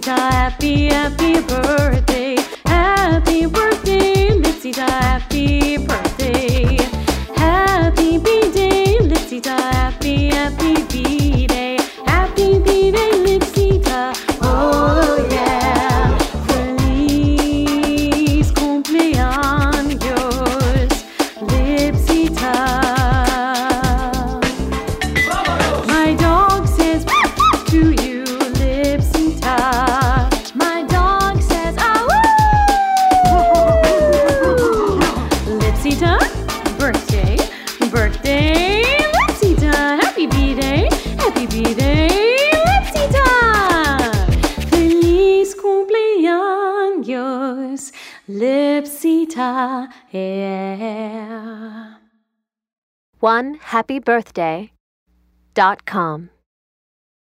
Lipsita, happy, happy birthday. Happy birthday, Lipsita, happy birthday. Happy B-Day, Lipsita, happy, happy B-Day. Happy B-Day, Lipsita, oh yeah. Feliz cumpleaños, Lipsita. My dog says to you, Lipsita. My dog says, ah woo! Lipsita, birthday, birthday, Lipsita. Happy B-Day, Lipsita. Feliz cumpleaños, Lipsita, yeah. OneHappyBirthday.com